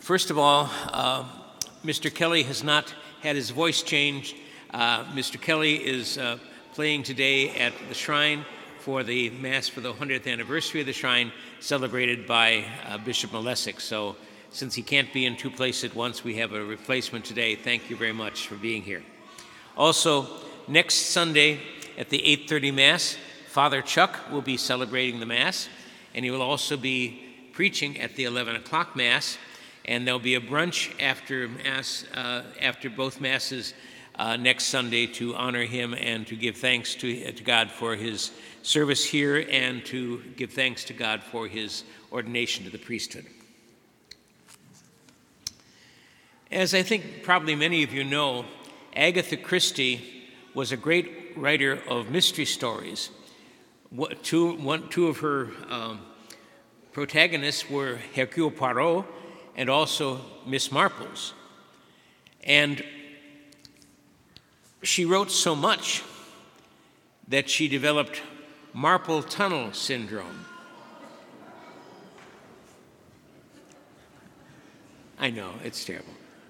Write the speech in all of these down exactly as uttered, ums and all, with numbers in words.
First of all, uh, Mister Kelly has not had his voice changed. Uh, Mister Kelly is uh, playing today at the Shrine for the Mass for the hundredth anniversary of the Shrine, celebrated by uh, Bishop Malesic. So since he can't be in two places at once, we have a replacement today. Thank you very much for being here. Also, next Sunday at the eight thirty Mass, Father Chuck will be celebrating the Mass, and he will also be preaching at the eleven o'clock Mass, and there'll be a brunch after Mass, uh, after both Masses uh, next Sunday to honor him and to give thanks to, uh, to God for his service here and to give thanks to God for his ordination to the priesthood. As I think probably many of you know, Agatha Christie was a great writer of mystery stories. What, two, one, two of her um, protagonists were Hercule Poirot and also Miss Marples. And she wrote so much that she developed Marple Tunnel Syndrome. I know, it's terrible.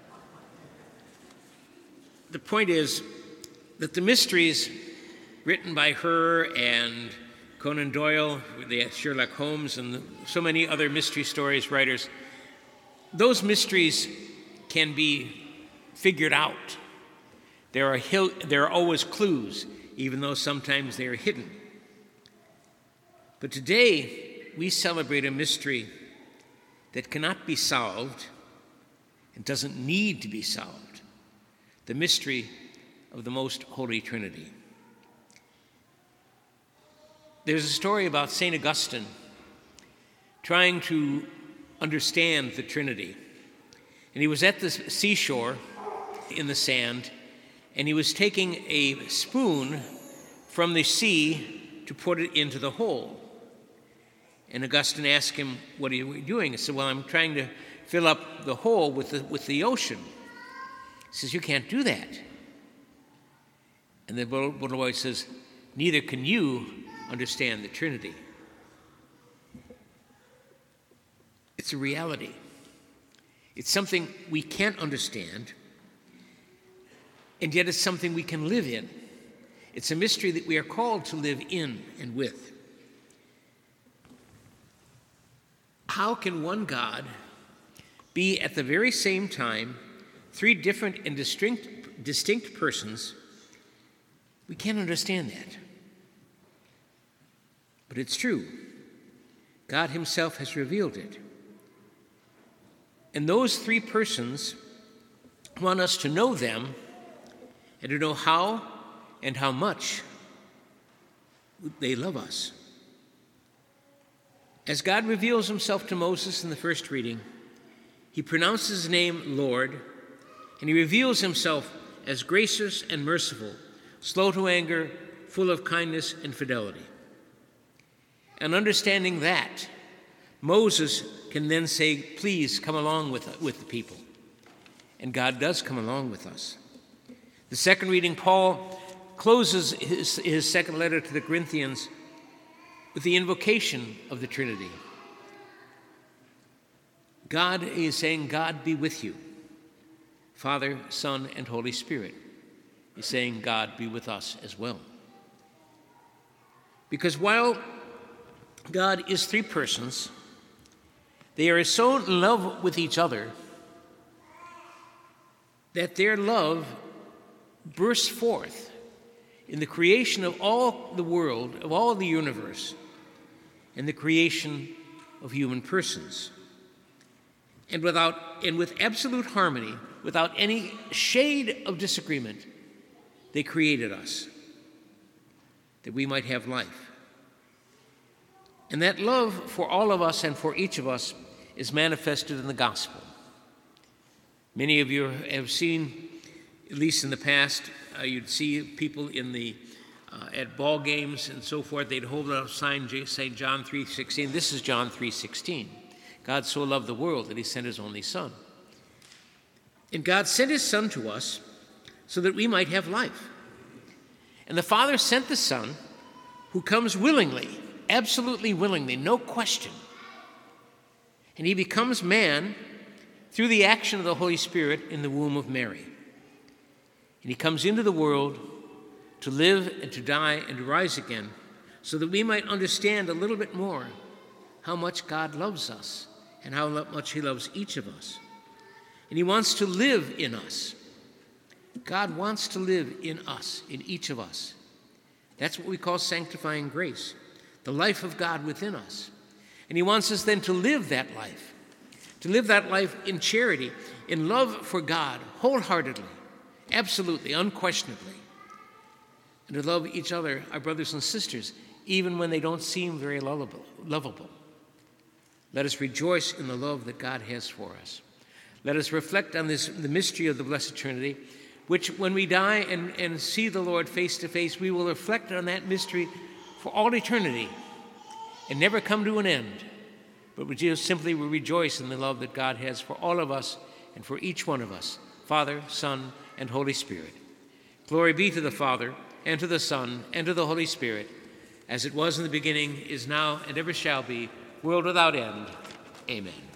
The point is that the mysteries written by her and Conan Doyle, the Sherlock Holmes, and so many other mystery stories writers, those mysteries can be figured out. There are, hil- there are always clues, even though sometimes they are hidden. But today, we celebrate a mystery that cannot be solved and doesn't need to be solved, the mystery of the Most Holy Trinity. There's a story about Saint Augustine trying to understand the Trinity. And he was at the seashore in the sand, and he was taking a spoon from the sea to put it into the hole. And Augustine asked him, "What are you doing?" He said, "Well, I'm trying to fill up the hole with the, with the ocean." He says, "You can't do that." And the little boy says, "Neither can you understand the Trinity." It's a reality. It's something we can't understand, and yet it's something we can live in. It's a mystery that we are called to live in and with. How can one God be at the very same time three different and distinct, distinct persons? We can't understand that. But it's true. God himself has revealed it. And those three persons want us to know them and to know how and how much they love us. As God reveals himself to Moses in the first reading, he pronounces his name Lord, and he reveals himself as gracious and merciful, slow to anger, full of kindness and fidelity. And understanding that, Moses can then say, "Please come along with, with the people." And God does come along with us. The second reading, Paul closes his, his second letter to the Corinthians with the invocation of the Trinity. God is saying, "God be with you." Father, Son, and Holy Spirit. He's saying, "God be with us as well." Because while God is three persons, they are so in love with each other that their love bursts forth in the creation of all the world, of all the universe, and the creation of human persons. And without, and with absolute harmony, without any shade of disagreement, they created us, that we might have life. And that love for all of us and for each of us is manifested in the gospel. Many of you have seen, at least in the past, uh, you'd see people in the uh, at ball games and so forth. They'd hold up a sign, say John three sixteen. This is John three sixteen. God so loved the world that he sent his only Son. And God sent his Son to us so that we might have life. And the Father sent the Son, who comes willingly, absolutely willingly, no question. And he becomes man through the action of the Holy Spirit in the womb of Mary. And he comes into the world to live and to die and to rise again so that we might understand a little bit more how much God loves us and how much he loves each of us. And he wants to live in us. God wants to live in us, in each of us. That's what we call sanctifying grace, the life of God within us. And he wants us then to live that life, to live that life in charity, in love for God, wholeheartedly, absolutely, unquestionably, and to love each other, our brothers and sisters, even when they don't seem very lovable. lovable. Let us rejoice in the love that God has for us. Let us reflect on this, the mystery of the Blessed Trinity, which when we die and, and see the Lord face to face, we will reflect on that mystery for all eternity and never come to an end. But we just simply will rejoice in the love that God has for all of us and for each one of us, Father, Son, and Holy Spirit. Glory be to the Father, and to the Son, and to the Holy Spirit, as it was in the beginning, is now, and ever shall be, world without end. Amen.